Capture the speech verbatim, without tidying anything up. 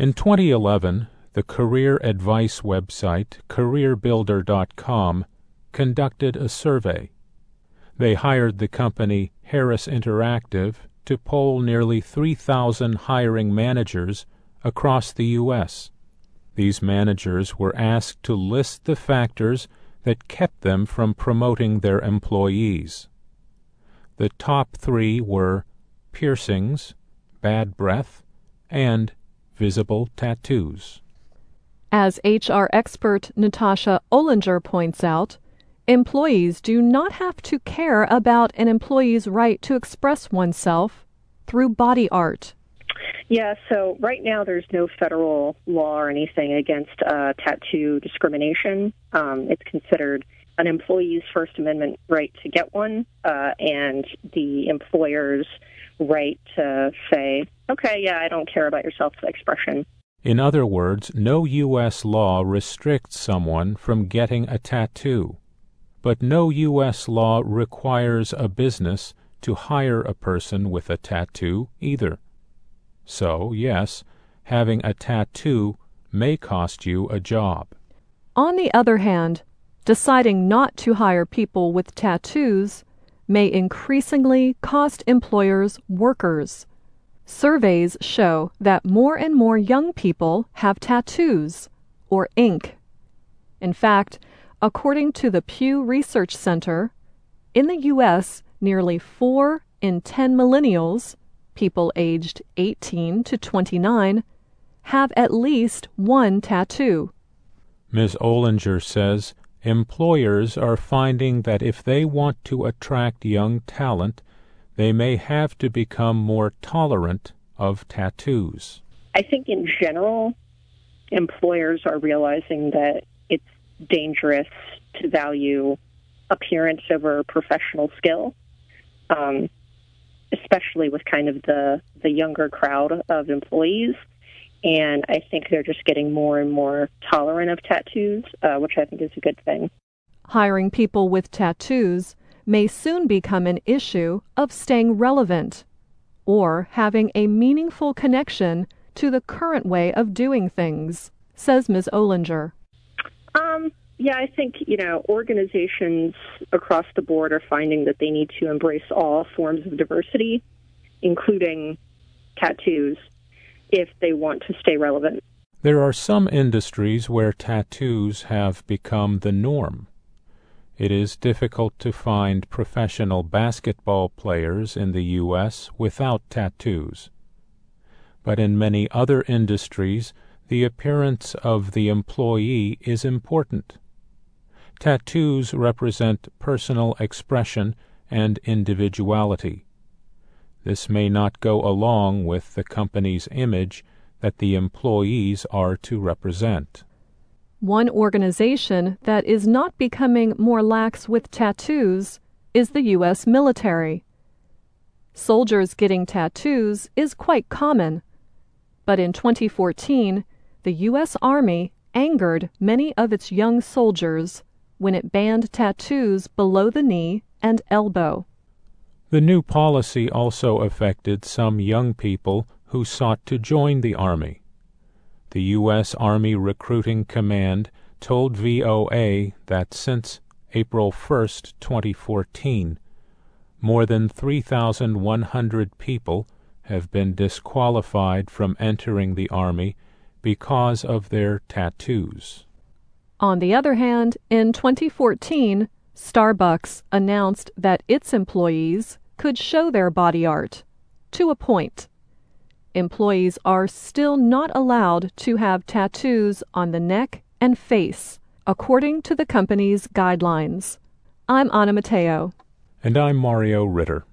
In twenty eleven, the career advice website career builder dot com conducted a survey. They hired the company Harris Interactive to poll nearly three thousand hiring managers across the U S These managers were asked to list the factors that kept them from promoting their employees. The top three were piercings, bad breath, and visible tattoos. As H R expert Natasha Olinger points out, employees do not have to care about an employee's right to express oneself through body art. Yeah, so right now there's no federal law or anything against uh, tattoo discrimination. Um, it's considered an employee's First Amendment right to get one, uh, and the employer's right to say, okay, yeah, I don't care about your self-expression. In other words, no U S law restricts someone from getting a tattoo, but no U S law requires a business to hire a person with a tattoo either. So, yes, having a tattoo may cost you a job. On the other hand, deciding not to hire people with tattoos may increasingly cost employers workers. Surveys show that more and more young people have tattoos, or ink. In fact, according to the Pew Research Center, in the U S, nearly four in ten millennials, people aged eighteen to twenty-nine, have at least one tattoo. Miz Olinger says employers are finding that if they want to attract young talent, they may have to become more tolerant of tattoos. I think in general, employers are realizing that it's dangerous to value appearance over professional skill, um, especially with kind of the, the younger crowd of employees. And I think they're just getting more and more tolerant of tattoos, uh, which I think is a good thing. Hiring people with tattoos may soon become an issue of staying relevant or having a meaningful connection to the current way of doing things, says Miz Olinger. Um, yeah, I think, you know, organizations across the board are finding that they need to embrace all forms of diversity, including tattoos, if they want to stay relevant. There are some industries where tattoos have become the norm. It is difficult to find professional basketball players in the U S without tattoos. But in many other industries, the appearance of the employee is important. Tattoos represent personal expression and individuality. This may not go along with the company's image that the employees are to represent. One organization that is not becoming more lax with tattoos is the U S military. Soldiers getting tattoos is quite common, but in twenty fourteen, the U S Army angered many of its young soldiers when it banned tattoos below the knee and elbow. The new policy also affected some young people who sought to join the Army. The U S Army Recruiting Command told V O A that since April first, twenty fourteen, more than three thousand one hundred people have been disqualified from entering the Army because of their tattoos. On the other hand, in twenty fourteen, Starbucks announced that its employees could show their body art, to a point. Employees are still not allowed to have tattoos on the neck and face, according to the company's guidelines. I'm Anna Matteo. And I'm Mario Ritter.